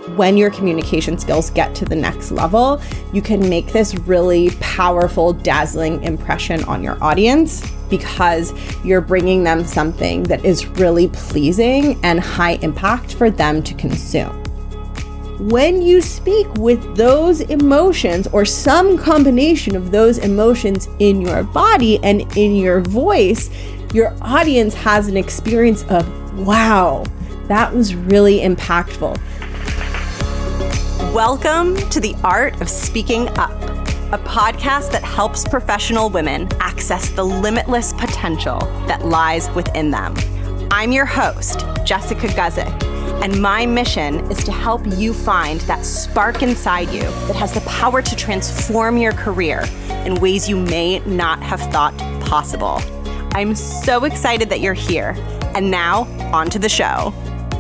when your communication skills get to the next level, you can make this really powerful, dazzling impression on your audience because you're bringing them something that is really pleasing and high impact for them to consume. When you speak with those emotions or some combination of those emotions in your body and in your voice, your audience has an experience of, wow, that was really impactful. Welcome to The Art of Speaking Up, a podcast that helps professional women access the limitless potential that lies within them. I'm your host, Jessica Guzik, and my mission is to help you find that spark inside you that has the power to transform your career in ways you may not have thought possible. I'm so excited that you're here. And now, on to the show.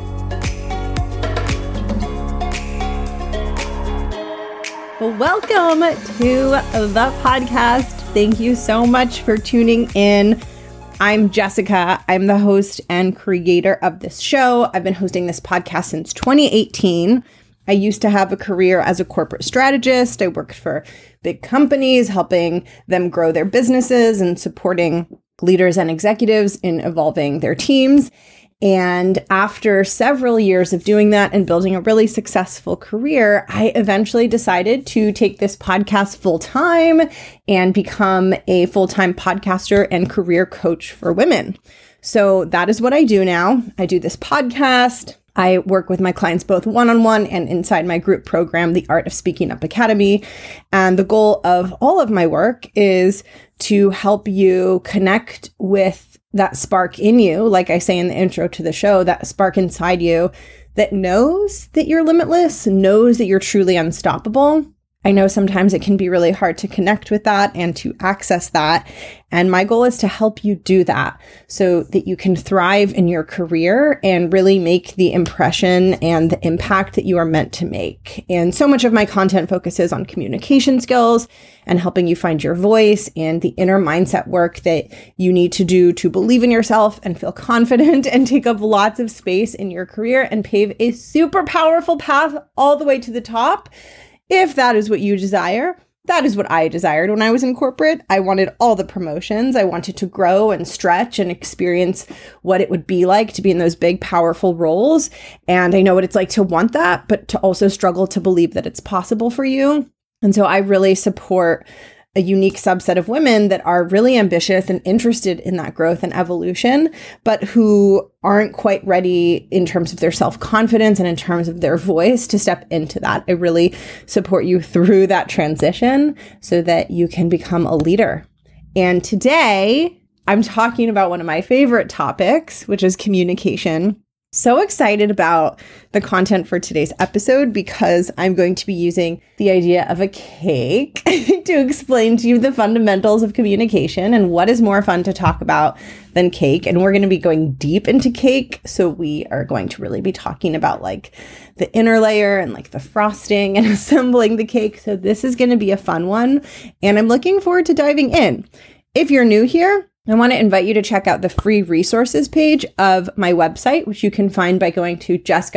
Welcome to the podcast. Thank you so much for tuning in. I'm Jessica. I'm the host and creator of this show. I've been hosting this podcast since 2018. I used to have a career as a corporate strategist. I worked for big companies, helping them grow their businesses and supporting leaders and executives in evolving their teams. And after several years of doing that and building a really successful career, I eventually decided to take this podcast full time and become a full-time podcaster and career coach for women. So that is what I do now. I do this podcast. I work with my clients both one-on-one and inside my group program, The Art of Speaking Up Academy. And the goal of all of my work is to help you connect with that spark in you, like I say in the intro to the show, that spark inside you that knows that you're limitless, knows that you're truly unstoppable. I know sometimes it can be really hard to connect with that and to access that. And my goal is to help you do that so that you can thrive in your career and really make the impression and the impact that you are meant to make. And so much of my content focuses on communication skills and helping you find your voice and the inner mindset work that you need to do to believe in yourself and feel confident and take up lots of space in your career and pave a super powerful path all the way to the top. If that is what you desire, that is what I desired when I was in corporate. I wanted all the promotions. I wanted to grow and stretch and experience what it would be like to be in those big, powerful roles. And I know what it's like to want that, but to also struggle to believe that it's possible for you. And so I really support a unique subset of women that are really ambitious and interested in that growth and evolution, but who aren't quite ready in terms of their self-confidence and in terms of their voice to step into that. I really support you through that transition so that you can become a leader. And today I'm talking about one of my favorite topics, which is communication. So excited about the content for today's episode because I'm going to be using the idea of a cake to explain to you the fundamentals of communication and what is more fun to talk about than cake. And we're going to be going deep into cake. So we are going to really be talking about like the inner layer and like the frosting and assembling the cake. So this is going to be a fun one. And I'm looking forward to diving in. If you're new here, I want to invite you to check out the free resources page of my website, which you can find by going to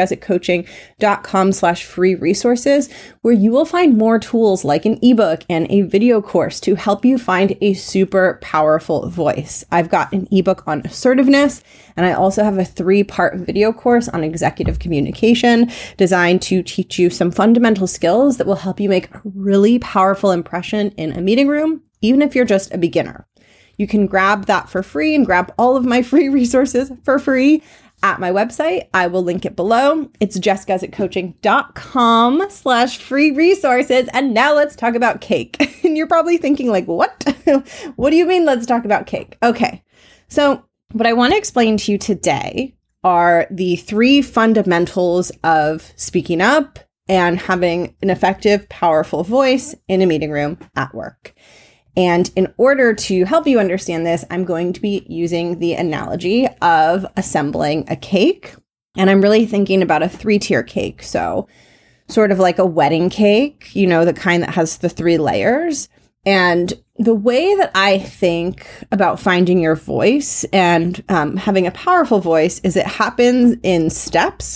jessguzikcoaching.com/free resources, where you will find more tools like an ebook and a video course to help you find a super powerful voice. I've got an ebook on assertiveness, and I also have a 3-part video course on executive communication designed to teach you some fundamental skills that will help you make a really powerful impression in a meeting room, even if you're just a beginner. You can grab that for free and grab all of my free resources for free at my website. I will link it below. It's jessguzikcoaching.com/free resources. And now let's talk about cake. And you're probably thinking like, what? What do you mean let's talk about cake? Okay. So what I want to explain to you today are the 3 fundamentals of speaking up and having an effective, powerful voice in a meeting room at work. And in order to help you understand this, I'm going to be using the analogy of assembling a cake. And I'm really thinking about a 3-tier cake. So sort of like a wedding cake, you know, the kind that has the 3 layers. And the way that I think about finding your voice and having a powerful voice is it happens in steps.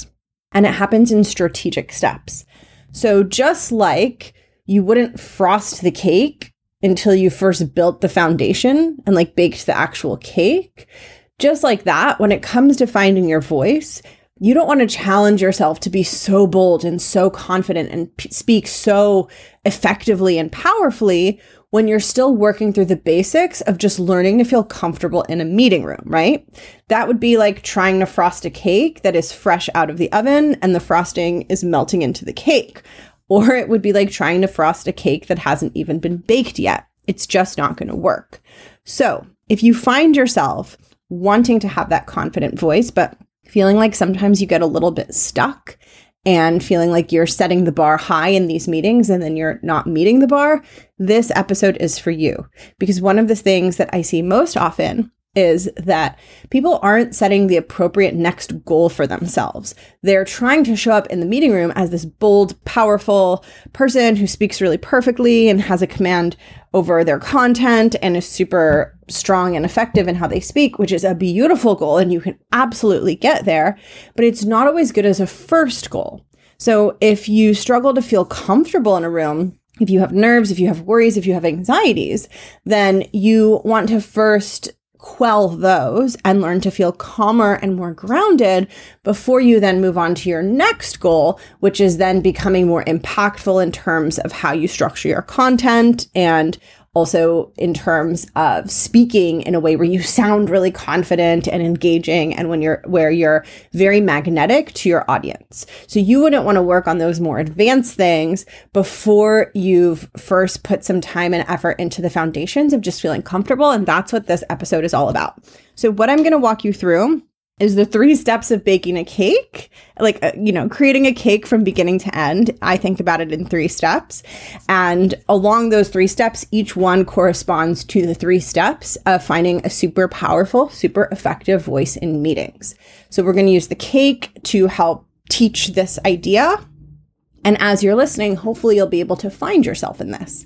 And it happens in strategic steps. So just like you wouldn't frost the cake until you first built the foundation and like baked the actual cake, just like that, when it comes to finding your voice, you don't want to challenge yourself to be so bold and so confident and speak so effectively and powerfully when you're still working through the basics of just learning to feel comfortable in a meeting room, right? That would be like trying to frost a cake that is fresh out of the oven and the frosting is melting into the cake. Or it would be like trying to frost a cake that hasn't even been baked yet. It's just not going to work. So if you find yourself wanting to have that confident voice, but feeling like sometimes you get a little bit stuck and feeling like you're setting the bar high in these meetings and then you're not meeting the bar, this episode is for you. Because one of the things that I see most often is that people aren't setting the appropriate next goal for themselves. They're trying to show up in the meeting room as this bold, powerful person who speaks really perfectly and has a command over their content and is super strong and effective in how they speak, which is a beautiful goal and you can absolutely get there, but it's not always good as a first goal. So if you struggle to feel comfortable in a room, if you have nerves, if you have worries, if you have anxieties, then you want to first quell those and learn to feel calmer and more grounded before you then move on to your next goal, which is then becoming more impactful in terms of how you structure your content and also in terms of speaking in a way where you sound really confident and engaging and where you're very magnetic to your audience. So you wouldn't want to work on those more advanced things before you've first put some time and effort into the foundations of just feeling comfortable. And that's what this episode is all about. So what I'm going to walk you through is the 3 steps of baking a cake, creating a cake from beginning to end. I think about it in 3 steps. And along those 3 steps, each one corresponds to the 3 steps of finding a super powerful, super effective voice in meetings. So we're going to use the cake to help teach this idea. And as you're listening, hopefully you'll be able to find yourself in this.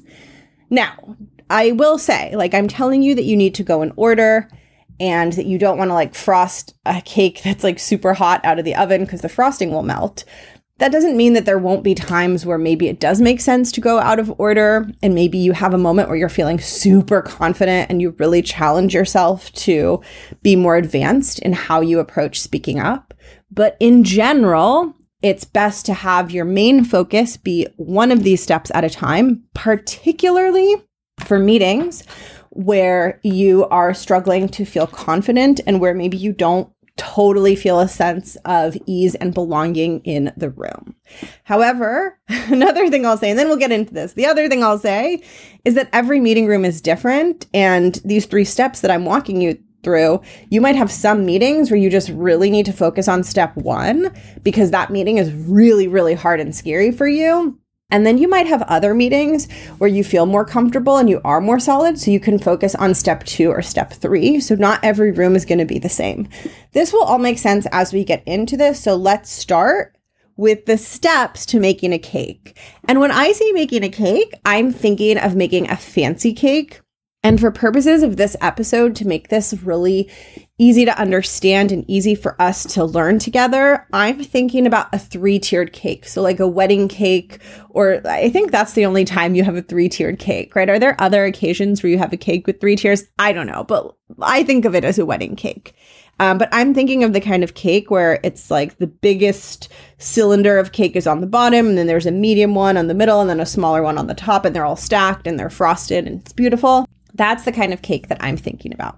Now, I will say, I'm telling you that you need to go in order and that you don't want to frost a cake that's super hot out of the oven because the frosting will melt. That doesn't mean that there won't be times where maybe it does make sense to go out of order and maybe you have a moment where you're feeling super confident and you really challenge yourself to be more advanced in how you approach speaking up. But in general, it's best to have your main focus be one of these steps at a time, particularly for meetings where you are struggling to feel confident and where maybe you don't totally feel a sense of ease and belonging in the room. However, another thing I'll say, and then we'll get into this, the other thing I'll say is that every meeting room is different. And these 3 steps that I'm walking you through, you might have some meetings where you just really need to focus on step 1 because that meeting is really, really hard and scary for you. And then you might have other meetings where you feel more comfortable and you are more solid, so you can focus on step 2 or step 3. So not every room is going to be the same. This will all make sense as we get into this. So let's start with the steps to making a cake. And when I say making a cake, I'm thinking of making a fancy cake. And for purposes of this episode, to make this really easy to understand and easy for us to learn together, I'm thinking about a 3-tiered cake. So like a wedding cake, or I think that's the only time you have a 3-tiered cake, right? Are there other occasions where you have a cake with 3 tiers? I don't know, but I think of it as a wedding cake. But I'm thinking of the kind of cake where it's like the biggest cylinder of cake is on the bottom, and then there's a medium one on the middle, and then a smaller one on the top, and they're all stacked and they're frosted and it's beautiful. That's the kind of cake that I'm thinking about.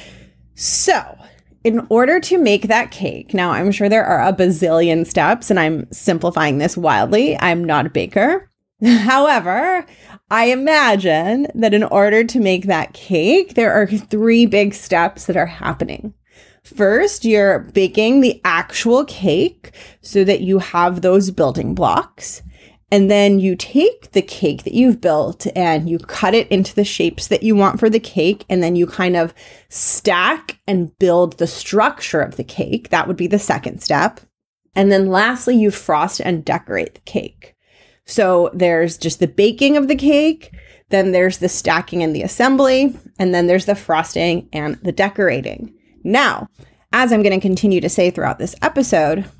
So in order to make that cake, now I'm sure there are a bazillion steps and I'm simplifying this wildly. I'm not a baker. However, I imagine that in order to make that cake, there are 3 big steps that are happening. First, you're baking the actual cake so that you have those building blocks. And then you take the cake that you've built and you cut it into the shapes that you want for the cake. And then you kind of stack and build the structure of the cake. That would be the second step. And then lastly, you frost and decorate the cake. So there's just the baking of the cake. Then there's the stacking and the assembly. And then there's the frosting and the decorating. Now, as I'm going to continue to say throughout this episode,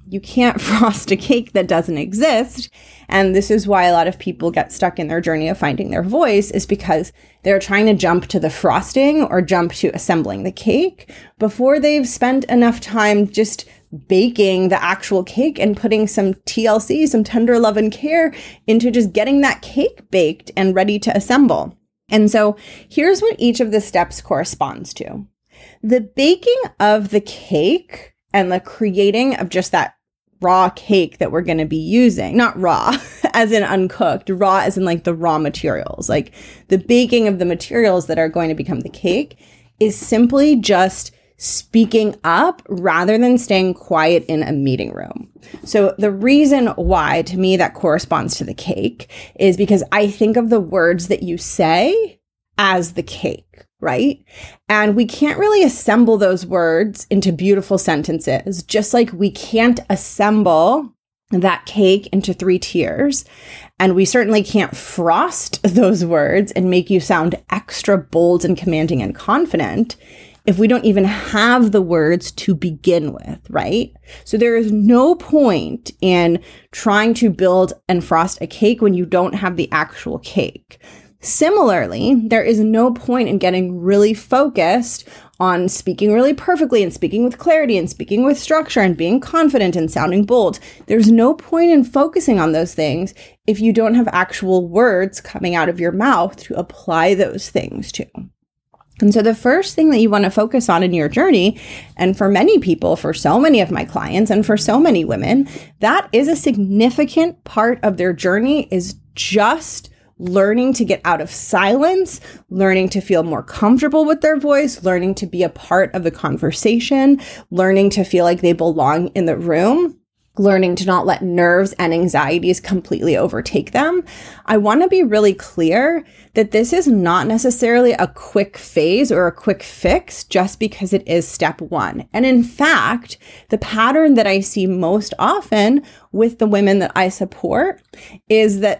you can't frost a cake that doesn't exist. And this is why a lot of people get stuck in their journey of finding their voice, is because they're trying to jump to the frosting or jump to assembling the cake before they've spent enough time just baking the actual cake and putting some TLC, some tender love and care into just getting that cake baked and ready to assemble. And so here's what each of the steps corresponds to. The baking of the cake and the creating of just that raw cake that we're going to be using, not raw as in uncooked, raw as in like the raw materials, like the baking of the materials that are going to become the cake, is simply just speaking up rather than staying quiet in a meeting room. So the reason why, to me, that corresponds to the cake is because I think of the words that you say as the cake, right? And we can't really assemble those words into beautiful sentences, just like we can't assemble that cake into 3 tiers. And we certainly can't frost those words and make you sound extra bold and commanding and confident if we don't even have the words to begin with, right? So there is no point in trying to build and frost a cake when you don't have the actual cake. Similarly, there is no point in getting really focused on speaking really perfectly and speaking with clarity and speaking with structure and being confident and sounding bold. There's no point in focusing on those things if you don't have actual words coming out of your mouth to apply those things to. And so the first thing that you want to focus on in your journey, and for many people, for so many of my clients and for so many women, that is a significant part of their journey, is just learning to get out of silence, learning to feel more comfortable with their voice, learning to be a part of the conversation, learning to feel like they belong in the room, learning to not let nerves and anxieties completely overtake them. I want to be really clear that this is not necessarily a quick phase or a quick fix just because it is step 1. And in fact, the pattern that I see most often with the women that I support is that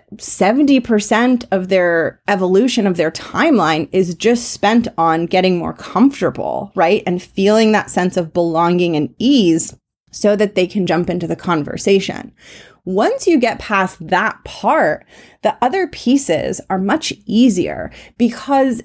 70% of their evolution of their timeline is just spent on getting more comfortable, right? And feeling that sense of belonging and ease so that they can jump into the conversation. Once you get past that part, the other pieces are much easier because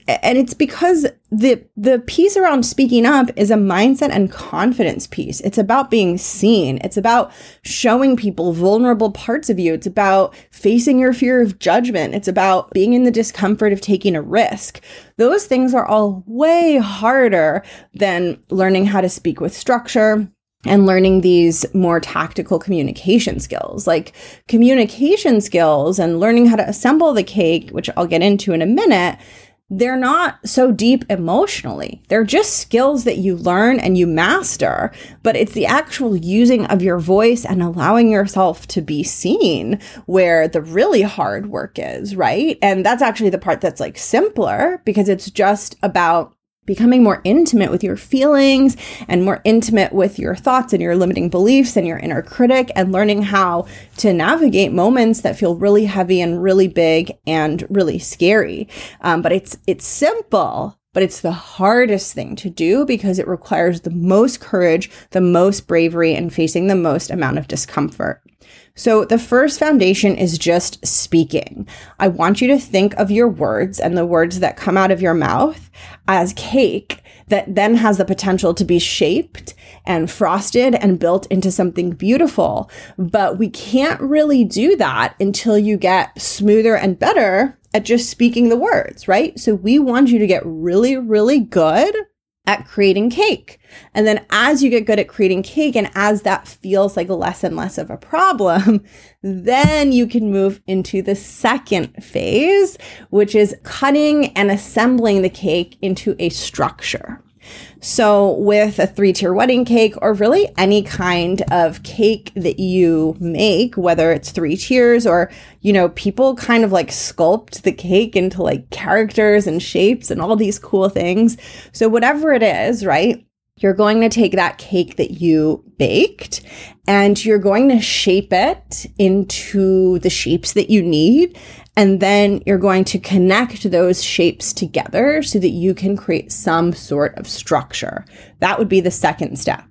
the piece around speaking up is a mindset and confidence piece. It's about being seen. It's about showing people vulnerable parts of you. It's about facing your fear of judgment. It's about being in the discomfort of taking a risk. Those things are all way harder than learning how to speak with structure and learning these more tactical communication skills, like communication skills and learning how to assemble the cake, which I'll get into in a minute. They're not so deep emotionally. They're just skills that you learn and you master, but it's the actual using of your voice and allowing yourself to be seen where the really hard work is, right? And that's actually the part that's like simpler because it's just about becoming more intimate with your feelings and more intimate with your thoughts and your limiting beliefs and your inner critic, and learning how to navigate moments that feel really heavy and really big and really scary. But it's simple, but it's the hardest thing to do because it requires the most courage, the most bravery, and facing the most amount of discomfort. So the first foundation is just speaking. I want you to think of your words and the words that come out of your mouth as cake that then has the potential to be shaped and frosted and built into something beautiful. But we can't really do that until you get smoother and better at just speaking the words, right? So we want you to get really, really good at creating cake. And then as you get good at creating cake and as that feels like less and less of a problem, then you can move into the second phase, which is cutting and assembling the cake into a structure. So with a 3-tier wedding cake, or really any kind of cake that you make, whether it's 3 tiers or, people kind of like sculpt the cake into like characters and shapes and all these cool things. So whatever it is, right? You're going to take that cake that you baked and you're going to shape it into the shapes that you need. And then you're going to connect those shapes together so that you can create some sort of structure. That would be the second step.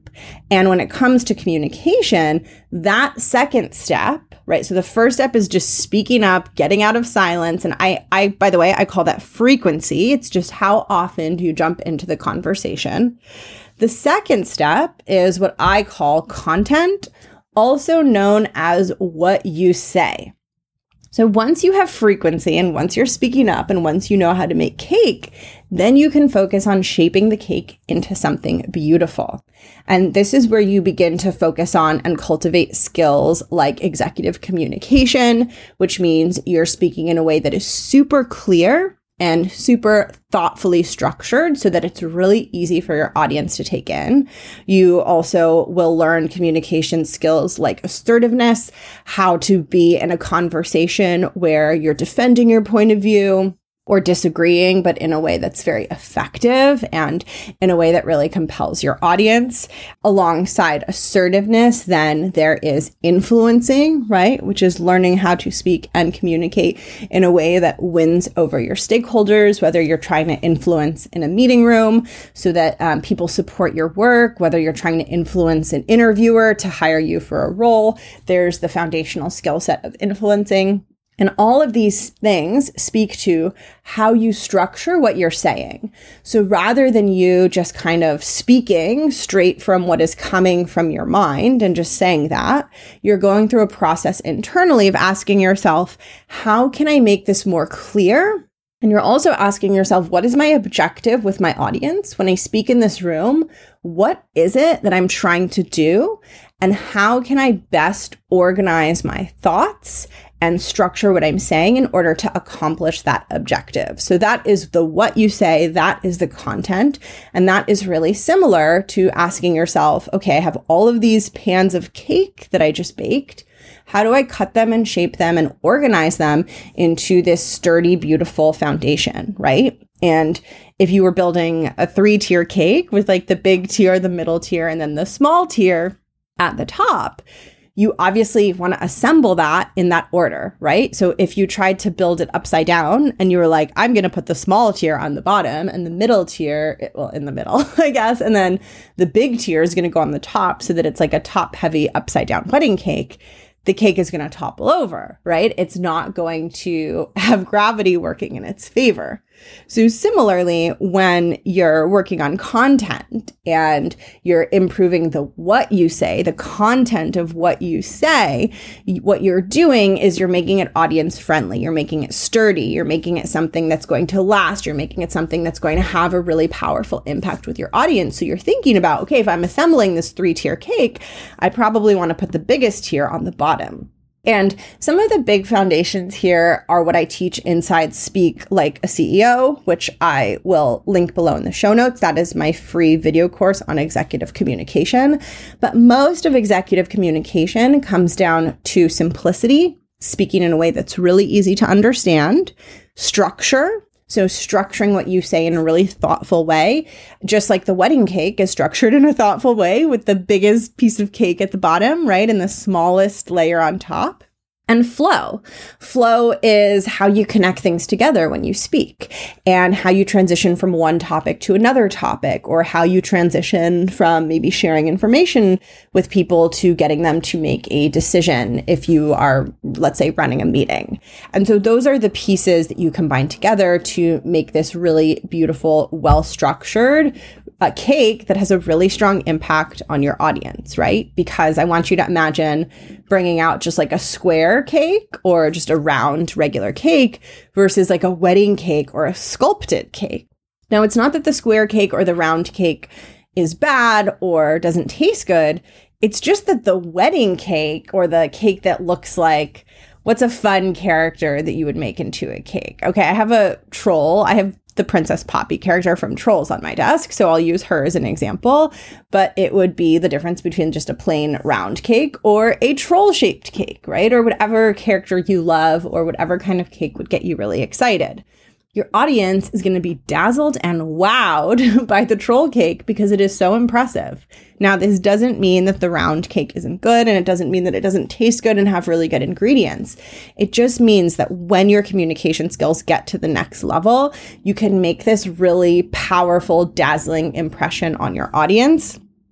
And when it comes to communication, that second step, right? So the first step is just speaking up, getting out of silence. And I, by the way, I call that frequency. It's just how often do you jump into the conversation. The second step is what I call content, also known as what you say. So once you have frequency and once you're speaking up and once you know how to make cake, then you can focus on shaping the cake into something beautiful. And this is where you begin to focus on and cultivate skills like executive communication, which means you're speaking in a way that is super clear and super thoughtfully structured so that it's really easy for your audience to take in. You also will learn communication skills like assertiveness, how to be in a conversation where you're defending your point of view or disagreeing, but in a way that's very effective and in a way that really compels your audience. Alongside assertiveness, then there is influencing, right? Which is learning how to speak and communicate in a way that wins over your stakeholders, whether you're trying to influence in a meeting room so that people support your work, whether you're trying to influence an interviewer to hire you for a role. There's the foundational skill set of influencing. And all of these things speak to how you structure what you're saying. So rather than you just kind of speaking straight from what is coming from your mind and just saying that, you're going through a process internally of asking yourself, how can I make this more clear? And you're also asking yourself, what is my objective with my audience? When I speak in this room, what is it that I'm trying to do? And how can I best organize my thoughts and structure what I'm saying in order to accomplish that objective? So that is the what you say, that is the content. And that is really similar to asking yourself, okay, I have all of these pans of cake that I just baked. How do I cut them and shape them and organize them into this sturdy, beautiful foundation, right? And if you were building a 3-tier cake with like the big tier, the middle tier, and then the small tier at the top, you obviously want to assemble that in that order, right? So if you tried to build it upside down and you were like, I'm going to put the small tier on the bottom and the middle tier, in the middle, I guess, and then the big tier is going to go on the top so that it's like a top heavy upside down wedding cake, the cake is going to topple over, right? It's not going to have gravity working in its favor. So similarly, when you're working on content and you're improving the what you say, the content of what you say, what you're doing is you're making it audience friendly. You're making it sturdy. You're making it something that's going to last. You're making it something that's going to have a really powerful impact with your audience. So you're thinking about, okay, if I'm assembling this 3-tier cake, I probably want to put the biggest tier on the bottom. And some of the big foundations here are what I teach inside Speak Like a CEO, which I will link below in the show notes. That is my free video course on executive communication. But most of executive communication comes down to simplicity, speaking in a way that's really easy to understand, structure. So structuring what you say in a really thoughtful way, just like the wedding cake is structured in a thoughtful way with the biggest piece of cake at the bottom, right? And the smallest layer on top. And flow. Flow is how you connect things together when you speak and how you transition from one topic to another topic, or how you transition from maybe sharing information with people to getting them to make a decision if you are, let's say, running a meeting. And so those are the pieces that you combine together to make this really beautiful, well-structured cake that has a really strong impact on your audience, right? Because I want you to imagine bringing out just like a square cake or just a round regular cake versus like a wedding cake or a sculpted cake. Now, it's not that the square cake or the round cake is bad or doesn't taste good. It's just that the wedding cake or the cake that looks like, what's a fun character that you would make into a cake? Okay, I have a troll. I have the Princess Poppy character from Trolls on my desk, so I'll use her as an example, but it would be the difference between just a plain round cake or a troll-shaped cake, right? Or whatever character you love or whatever kind of cake would get you really excited. Your audience is going to be dazzled and wowed by the troll cake because it is so impressive. Now, this doesn't mean that the round cake isn't good, and it doesn't mean that it doesn't taste good and have really good ingredients. It just means that when your communication skills get to the next level, you can make this really powerful, dazzling impression on your audience.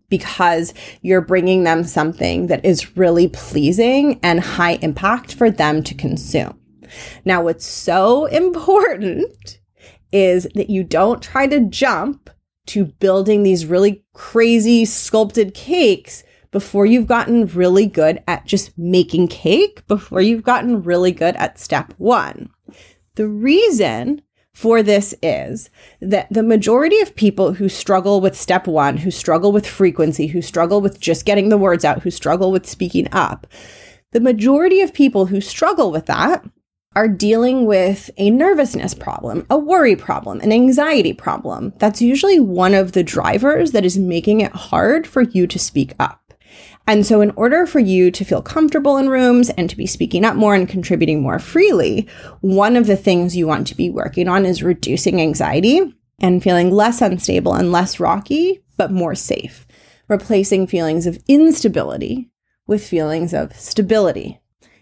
because you're bringing them something that is really pleasing and high impact for them to consume. Now, what's so important is that you don't try to jump to building these really crazy sculpted cakes before you've gotten really good at just making cake, before you've gotten really good at step one. The reason for this is that the majority of people who struggle with step one, who struggle with frequency, who struggle with just getting the words out, who struggle with speaking up, the majority of people who struggle with that are dealing with a nervousness problem, a worry problem, an anxiety problem. That's usually one of the drivers that is making it hard for you to speak up. And so in order for you to feel comfortable in rooms and to be speaking up more and contributing more freely, one of the things you want to be working on is reducing anxiety and feeling less unstable and less rocky, but more safe, replacing feelings of instability with feelings of stability.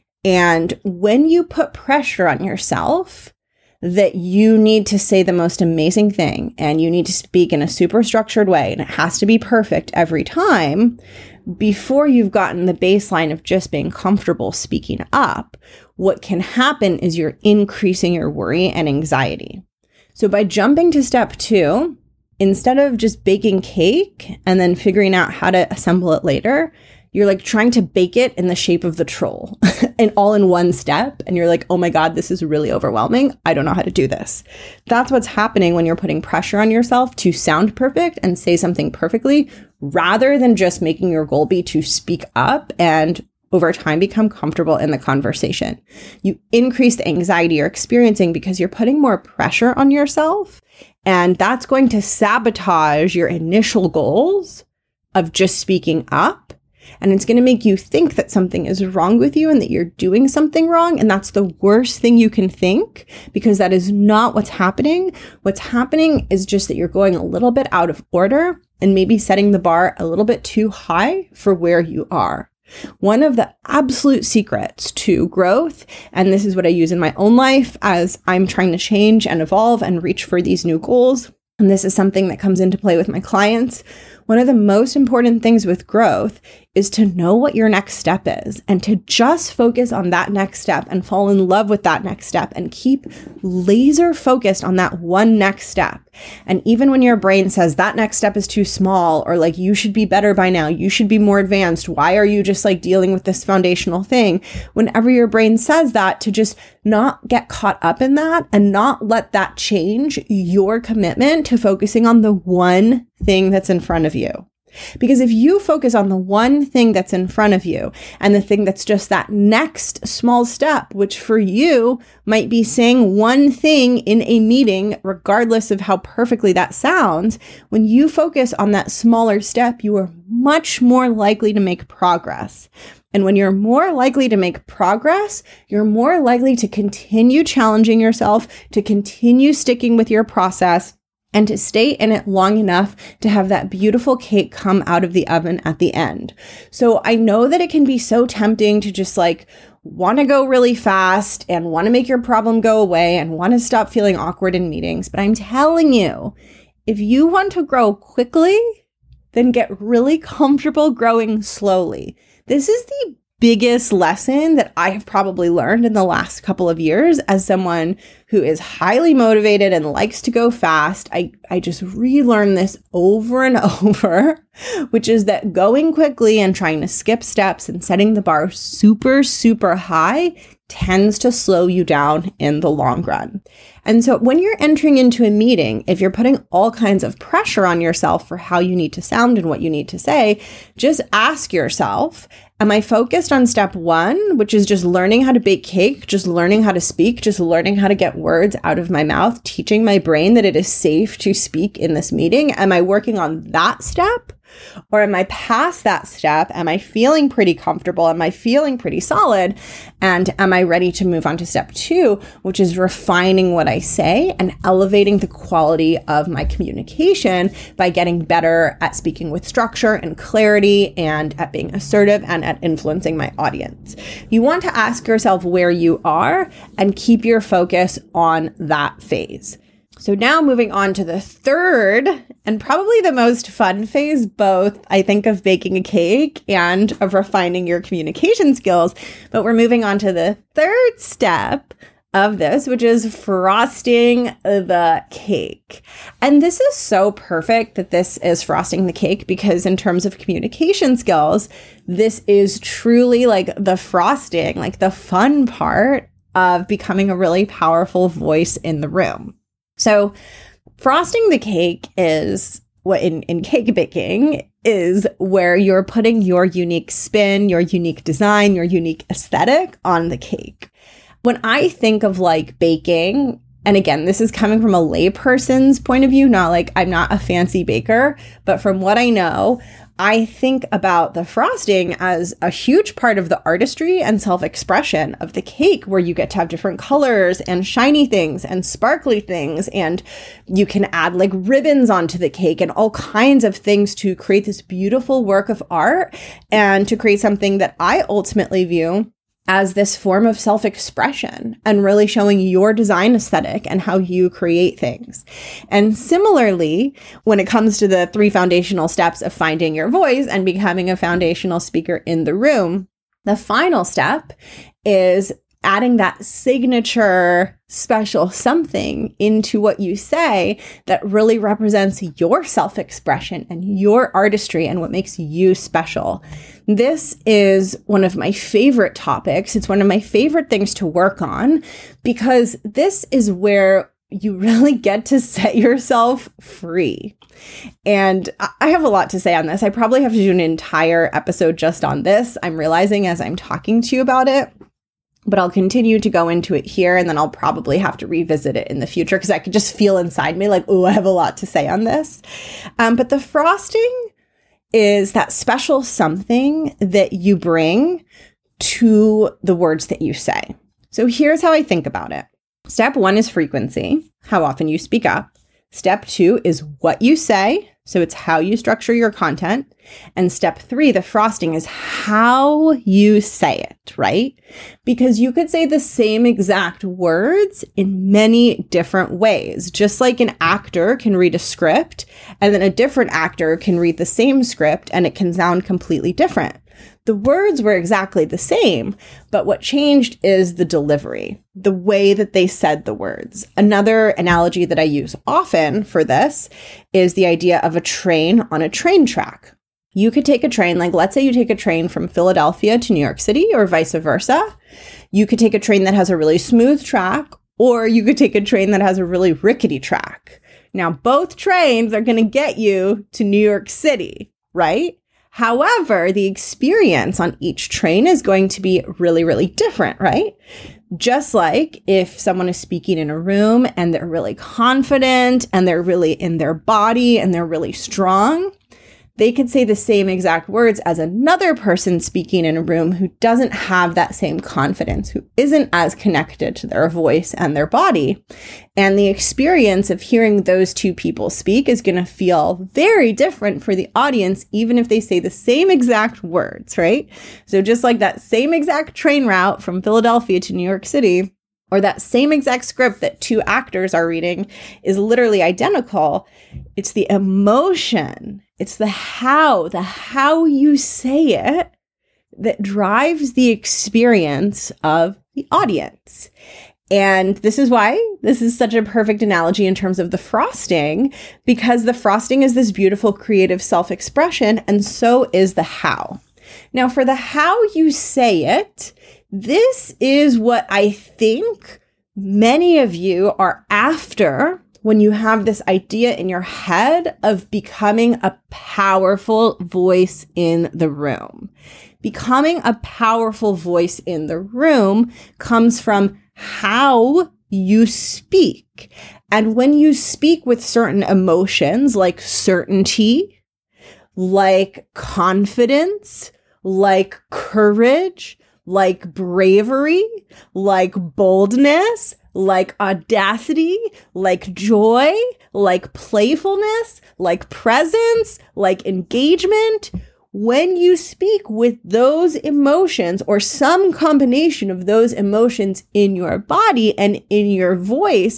And when you put pressure on yourself that you need to say the most amazing thing and you need to speak in a super structured way and it has to be perfect every time, before you've gotten the baseline of just being comfortable speaking up, what can happen is you're increasing your worry and anxiety. So by jumping to step two, instead of just baking cake and then figuring out how to assemble it later, you're like trying to bake it in the shape of the troll and all in one step. And you're like, oh my God, this is really overwhelming. I don't know how to do this. That's what's happening when you're putting pressure on yourself to sound perfect and say something perfectly, rather than just making your goal be to speak up and over time become comfortable in the conversation. You increase the anxiety you're experiencing because you're putting more pressure on yourself. And that's going to sabotage your initial goals of just speaking up. And it's going to make you think that something is wrong with you and that you're doing something wrong. And that's the worst thing you can think, because that is not what's happening. What's happening is just that you're going a little bit out of order and maybe setting the bar a little bit too high for where you are. One of the absolute secrets to growth, and this is what I use in my own life as I'm trying to change and evolve and reach for these new goals, and this is something that comes into play with my clients. One of the most important things with growth is to know what your next step is and to just focus on that next step and fall in love with that next step and keep laser focused on that one next step. And even when your brain says that next step is too small, or like you should be better by now, you should be more advanced, why are you just like dealing with this foundational thing? Whenever your brain says that, to just not get caught up in that and not let that change your commitment to focusing on the one thing that's in front of you. Because if you focus on the one thing that's in front of you and the thing that's just that next small step, which for you might be saying one thing in a meeting, regardless of how perfectly that sounds, when you focus on that smaller step, you are much more likely to make progress. And when you're more likely to make progress, you're more likely to continue challenging yourself, to continue sticking with your process, and to stay in it long enough to have that beautiful cake come out of the oven at the end. So I know that it can be so tempting to just like want to go really fast and want to make your problem go away and want to stop feeling awkward in meetings. But I'm telling you, if you want to grow quickly, then get really comfortable growing slowly. This is the biggest lesson that I have probably learned in the last couple of years as someone who is highly motivated and likes to go fast. I just relearned this over and over, which is that going quickly and trying to skip steps and setting the bar super, super high tends to slow you down in the long run. And so when you're entering into a meeting, if you're putting all kinds of pressure on yourself for how you need to sound and what you need to say, just ask yourself, am I focused on step one, which is just learning how to bake cake, just learning how to speak, just learning how to get words out of my mouth, teaching my brain that it is safe to speak in this meeting? Am I working on that step? Or am I past that step? Am I feeling pretty comfortable? Am I feeling pretty solid? And am I ready to move on to step two, which is refining what I say and elevating the quality of my communication by getting better at speaking with structure and clarity and at being assertive and at influencing my audience? You want to ask yourself where you are and keep your focus on that phase. So now moving on to the third and probably the most fun phase, both I think of baking a cake and of refining your communication skills. But we're moving on to the third step of this, which is frosting the cake. And this is so perfect that this is frosting the cake, because in terms of communication skills, this is truly like the frosting, like the fun part of becoming a really powerful voice in the room. So frosting the cake is what in cake baking is where you're putting your unique spin, your unique design, your unique aesthetic on the cake. When I think of like baking, and again, this is coming from a layperson's point of view, not like I'm not a fancy baker, but from what I know, I think about the frosting as a huge part of the artistry and self-expression of the cake, where you get to have different colors and shiny things and sparkly things, and you can add like ribbons onto the cake and all kinds of things to create this beautiful work of art and to create something that I ultimately view as this form of self-expression and really showing your design aesthetic and how you create things. And similarly, when it comes to the 3 foundational steps of finding your voice and becoming a foundational speaker in the room, the final step is adding that signature special something into what you say that really represents your self-expression and your artistry and what makes you special. This is one of my favorite topics. It's one of my favorite things to work on, because this is where you really get to set yourself free. And I have a lot to say on this. I probably have to do an entire episode just on this. I'm realizing as I'm talking to you about it. But I'll continue to go into it here, and then I'll probably have to revisit it in the future, because I could just feel inside me like, oh, I have a lot to say on this. But the frosting is that special something that you bring to the words that you say. So here's how I think about it. Step 1 is frequency, how often you speak up. Step 2 is what you say. So it's how you structure your content. And step 3, the frosting, is how you say it, right? Because you could say the same exact words in many different ways. Just like an actor can read a script, and then a different actor can read the same script and it can sound completely different. The words were exactly the same, but what changed is the delivery, the way that they said the words. Another analogy that I use often for this is the idea of a train on a train track. You could take a train, like let's say you take a train from Philadelphia to New York City or vice versa. You could take a train that has a really smooth track, or you could take a train that has a really rickety track. Now, both trains are going to get you to New York City, right? However, the experience on each train is going to be really, really different, right? Just like if someone is speaking in a room and they're really confident and they're really in their body and they're really strong, they could say the same exact words as another person speaking in a room who doesn't have that same confidence, who isn't as connected to their voice and their body. And the experience of hearing those two people speak is going to feel very different for the audience, even if they say the same exact words, right? So just like that same exact train route from Philadelphia to New York City, or that same exact script that 2 actors are reading is literally identical, it's the emotion, it's the how you say it that drives the experience of the audience. And this is why this is such a perfect analogy in terms of the frosting, because the frosting is this beautiful creative self-expression, and so is the how. Now, for the how you say it, this is what I think many of you are after when you have this idea in your head of becoming a powerful voice in the room. Becoming a powerful voice in the room comes from how you speak. And when you speak with certain emotions like certainty, like confidence, like courage, like bravery, like boldness, like audacity, like joy, like playfulness, like presence, like engagement. When you speak with those emotions or some combination of those emotions in your body and in your voice,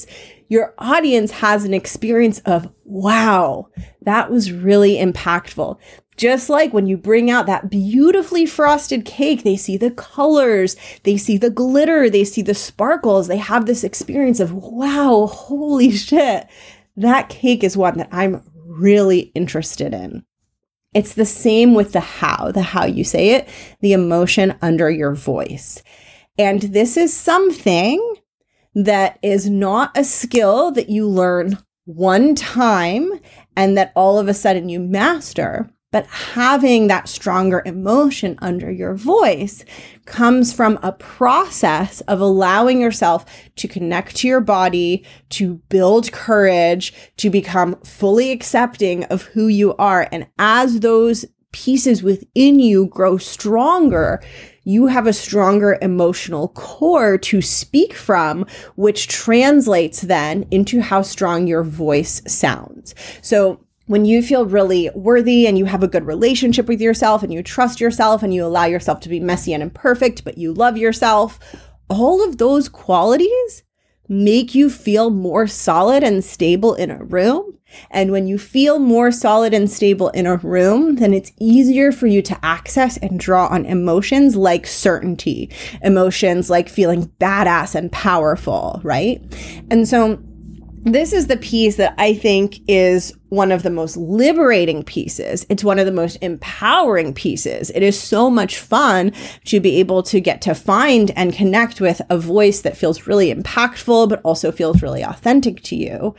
your audience has an experience of, wow, that was really impactful. Just like when you bring out that beautifully frosted cake, they see the colors, they see the glitter, they see the sparkles. They have this experience of, wow, holy shit. That cake is one that I'm really interested in. It's the same with the how you say it, the emotion under your voice. And this is something that is not a skill that you learn one time and that all of a sudden you master. But having that stronger emotion under your voice comes from a process of allowing yourself to connect to your body, to build courage, to become fully accepting of who you are. And as those pieces within you grow stronger, you have a stronger emotional core to speak from, which translates then into how strong your voice sounds. So when you feel really worthy and you have a good relationship with yourself and you trust yourself and you allow yourself to be messy and imperfect, but you love yourself, all of those qualities make you feel more solid and stable in a room. And when you feel more solid and stable in a room, then it's easier for you to access and draw on emotions like certainty, emotions like feeling badass and powerful, right? And so this is the piece that I think is one of the most liberating pieces. It's one of the most empowering pieces. It is so much fun to be able to get to find and connect with a voice that feels really impactful, but also feels really authentic to you.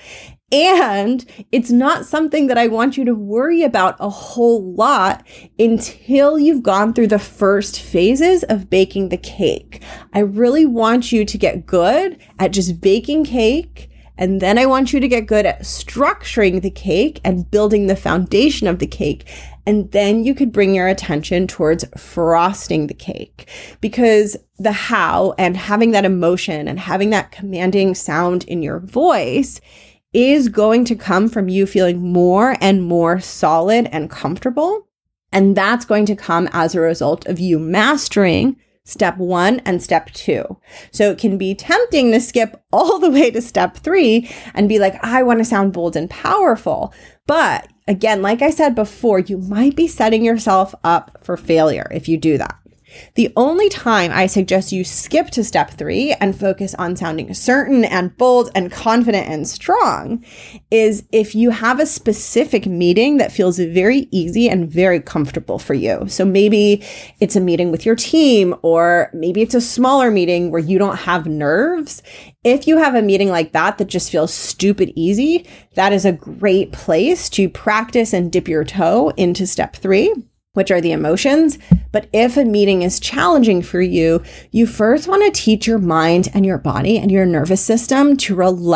And it's not something that I want you to worry about a whole lot until you've gone through the first phases of baking the cake. I really want you to get good at just baking cake. And then I want you to get good at structuring the cake and building the foundation of the cake. And then you could bring your attention towards frosting the cake, because the how and having that emotion and having that commanding sound in your voice is going to come from you feeling more and more solid and comfortable. And that's going to come as a result of you mastering step 1 and step 2. So it can be tempting to skip all the way to step 3 and be like, I want to sound bold and powerful. But again, like I said before, you might be setting yourself up for failure if you do that. The only time I suggest you skip to step 3 and focus on sounding certain and bold and confident and strong is if you have a specific meeting that feels very easy and very comfortable for you. So maybe it's a meeting with your team, or maybe it's a smaller meeting where you don't have nerves. If you have a meeting like that just feels stupid easy, that is a great place to practice and dip your toe into step 3. Which are the emotions. But if a meeting is challenging for you, you first want to teach your mind and your body and your nervous system to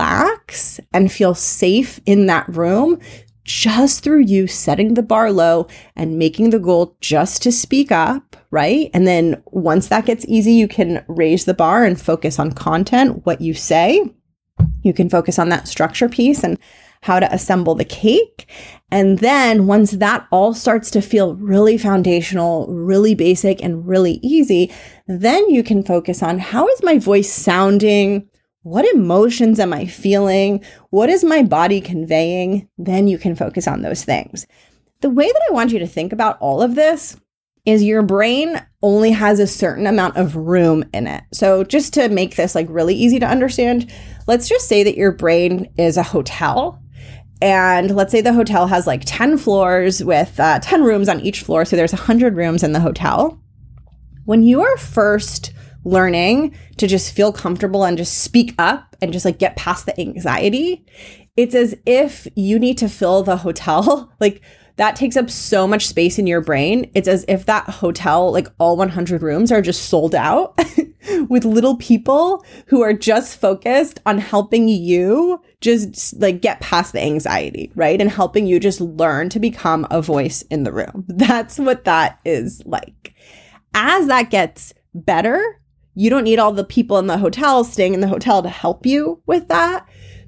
relax and feel safe in that room just through you setting the bar low and making the goal just to speak up, right? And then once that gets easy, you can raise the bar and focus on content, what you say. You can focus on that structure piece and how to assemble the cake. And then once that all starts to feel really foundational, really basic, and really easy, then you can focus on, how is my voice sounding? What emotions am I feeling? What is my body conveying? Then you can focus on those things. The way that I want you to think about all of this is your brain only has a certain amount of room in it. So just to make this really easy to understand, let's just say that your brain is a hotel. And let's say the hotel has 10 floors with 10 rooms on each floor. So there's 100 rooms in the hotel. When you are first learning to just feel comfortable and just speak up and just get past the anxiety, it's as if you need to fill the hotel. That takes up so much space in your brain. It's as if that hotel, all 100 rooms are just sold out with little people who are just focused on helping you just get past the anxiety, right? And helping you just learn to become a voice in the room. That's what that is like. As that gets better, you don't need all the people in the hotel staying in the hotel to help you with that.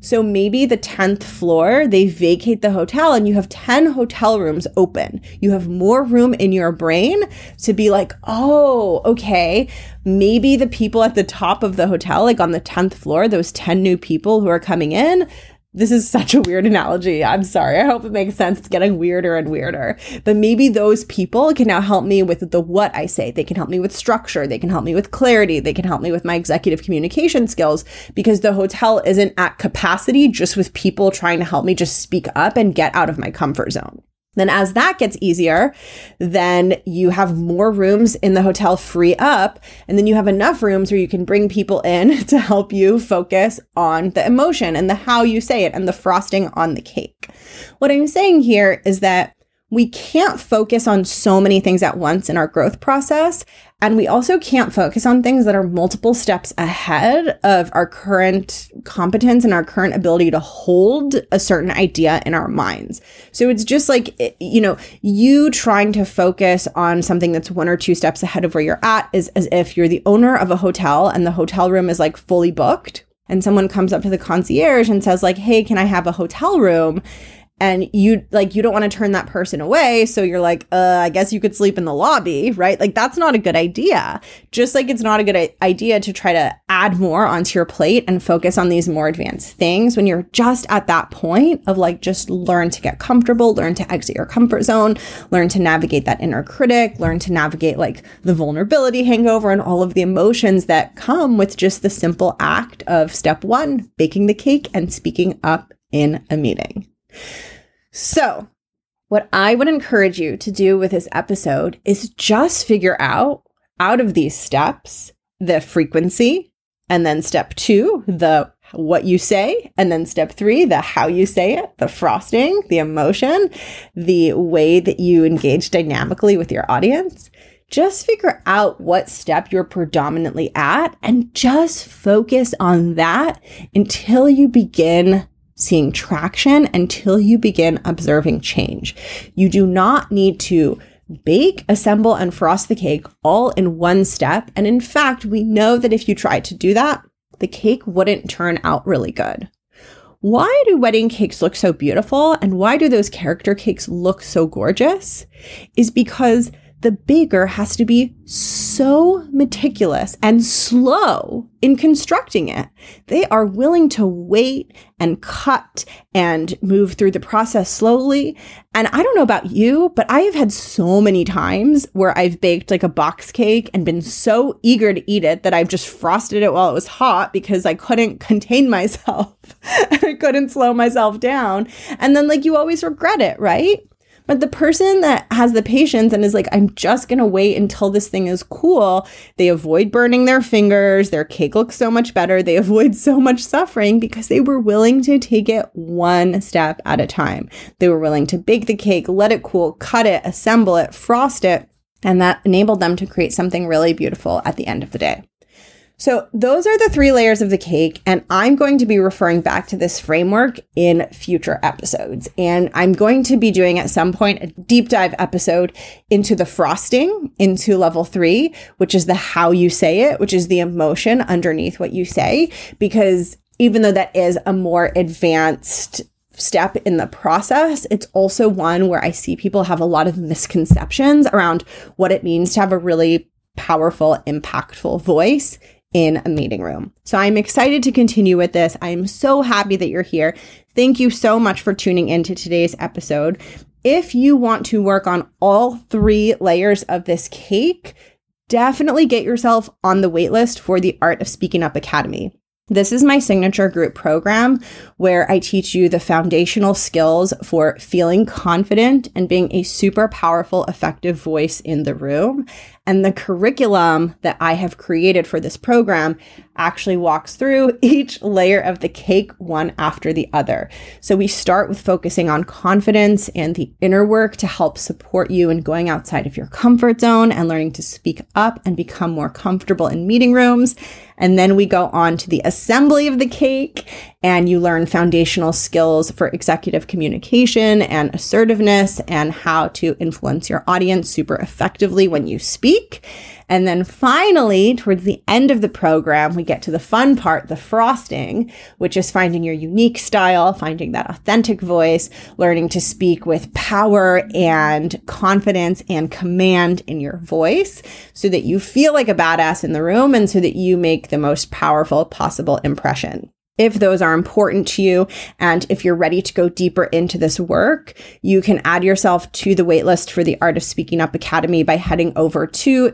So maybe the 10th floor, they vacate the hotel and you have 10 hotel rooms open. You have more room in your brain to be like, oh, okay, maybe the people at the top of the hotel, like on the 10th floor, those 10 new people who are coming in, this is such a weird analogy. I'm sorry. I hope it makes sense. It's getting weirder and weirder. But maybe those people can now help me with the what I say. They can help me with structure. They can help me with clarity. They can help me with my executive communication skills, because the hotel isn't at capacity just with people trying to help me just speak up and get out of my comfort zone. Then as that gets easier, then you have more rooms in the hotel free up. And then you have enough rooms where you can bring people in to help you focus on the emotion and the how you say it and the frosting on the cake. What I'm saying here is that we can't focus on so many things at once in our growth process. And we also can't focus on things that are multiple steps ahead of our current competence and our current ability to hold a certain idea in our minds. So it's just like, you trying to focus on something that's 1 or 2 steps ahead of where you're at is as if you're the owner of a hotel and the hotel room is like fully booked. And someone comes up to the concierge and says like, hey, can I have a hotel room? And you don't want to turn that person away. So you're like, I guess you could sleep in the lobby, right? Like that's not a good idea. Just like it's not a good idea to try to add more onto your plate and focus on these more advanced things when you're just at that point of like, just learn to get comfortable, learn to exit your comfort zone, learn to navigate that inner critic, learn to navigate like the vulnerability hangover and all of the emotions that come with just the simple act of step 1, baking the cake and speaking up in a meeting. So what I would encourage you to do with this episode is just figure out of these steps, the frequency, and then step 2, the what you say, and then step 3, the how you say it, the frosting, the emotion, the way that you engage dynamically with your audience. Just figure out what step you're predominantly at and just focus on that until you begin seeing traction, until you begin observing change. You do not need to bake, assemble, and frost the cake all in one step. And in fact, we know that if you tried to do that, the cake wouldn't turn out really good. Why do wedding cakes look so beautiful? And why do those character cakes look so gorgeous? Is because the baker has to be so meticulous and slow in constructing it. They are willing to wait and cut and move through the process slowly. And I don't know about you, but I have had so many times where I've baked like a box cake and been so eager to eat it that I've just frosted it while it was hot because I couldn't contain myself. I couldn't slow myself down. And then like you always regret it, right? But the person that has the patience and is like, I'm just going to wait until this thing is cool, they avoid burning their fingers. Their cake looks so much better. They avoid so much suffering because they were willing to take it one step at a time. They were willing to bake the cake, let it cool, cut it, assemble it, frost it, and that enabled them to create something really beautiful at the end of the day. So those are the 3 layers of the cake, and I'm going to be referring back to this framework in future episodes. And I'm going to be doing at some point a deep dive episode into the frosting, into level 3, which is the how you say it, which is the emotion underneath what you say, because even though that is a more advanced step in the process, it's also one where I see people have a lot of misconceptions around what it means to have a really powerful, impactful voice in a meeting room. So I'm excited to continue with this. I'm so happy that you're here. Thank you so much for tuning into today's episode. If you want to work on all 3 layers of this cake, definitely get yourself on the waitlist for the Art of Speaking Up Academy. This is my signature group program where I teach you the foundational skills for feeling confident and being a super powerful, effective voice in the room. And the curriculum that I have created for this program actually walks through each layer of the cake one after the other. So we start with focusing on confidence and the inner work to help support you in going outside of your comfort zone and learning to speak up and become more comfortable in meeting rooms. And then we go on to the assembly of the cake, and you learn foundational skills for executive communication and assertiveness and how to influence your audience super effectively when you speak. And then finally, towards the end of the program, we get to the fun part, the frosting, which is finding your unique style, finding that authentic voice, learning to speak with power and confidence and command in your voice so that you feel like a badass in the room and so that you make the most powerful possible impression. If those are important to you, and if you're ready to go deeper into this work, you can add yourself to the waitlist for the Art of Speaking Up Academy by heading over to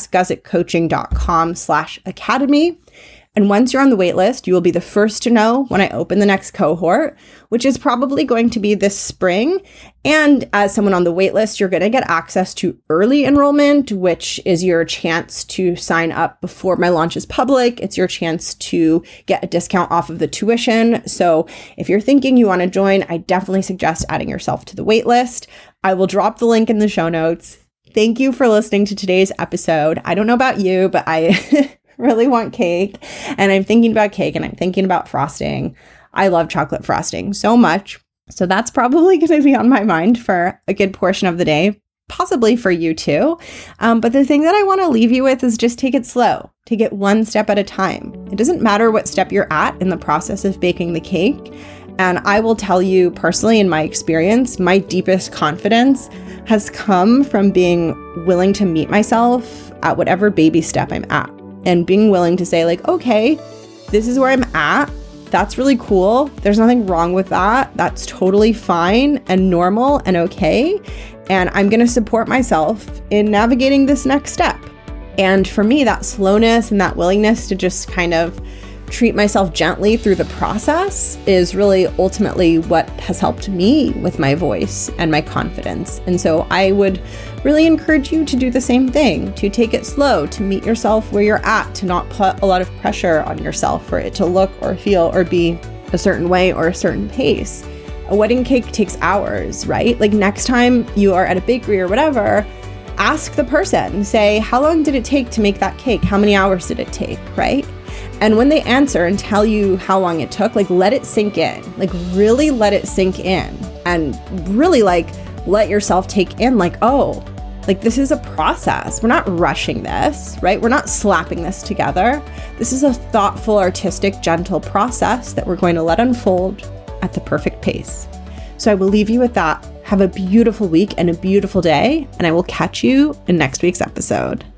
jessguzikcoaching.com/academy. And once you're on the waitlist, you will be the first to know when I open the next cohort, which is probably going to be this spring. And as someone on the waitlist, you're going to get access to early enrollment, which is your chance to sign up before my launch is public. It's your chance to get a discount off of the tuition. So if you're thinking you want to join, I definitely suggest adding yourself to the waitlist. I will drop the link in the show notes. Thank you for listening to today's episode. I don't know about you, but I really want cake, and I'm thinking about cake, and I'm thinking about frosting. I love chocolate frosting so much. So that's probably going to be on my mind for a good portion of the day, possibly for you too. But the thing that I want to leave you with is just take it slow, take it one step at a time. It doesn't matter what step you're at in the process of baking the cake. And I will tell you personally, in my experience, my deepest confidence has come from being willing to meet myself at whatever baby step I'm at. And being willing to say like, okay, this is where I'm at. That's really cool. There's nothing wrong with that. That's totally fine and normal and okay. And I'm going to support myself in navigating this next step. And for me, that slowness and that willingness to just kind of treat myself gently through the process is really ultimately what has helped me with my voice and my confidence. And so I would really encourage you to do the same thing, to take it slow, to meet yourself where you're at, to not put a lot of pressure on yourself for it to look or feel or be a certain way or a certain pace. A wedding cake takes hours, right? Like next time you are at a bakery or whatever, ask the person, say, how long did it take to make that cake? How many hours did it take, right? And when they answer and tell you how long it took, like let it sink in, like really let it sink in and really like let yourself take in like, oh, like this is a process. We're not rushing this, right? We're not slapping this together. This is a thoughtful, artistic, gentle process that we're going to let unfold at the perfect pace. So I will leave you with that. Have a beautiful week and a beautiful day, and I will catch you in next week's episode.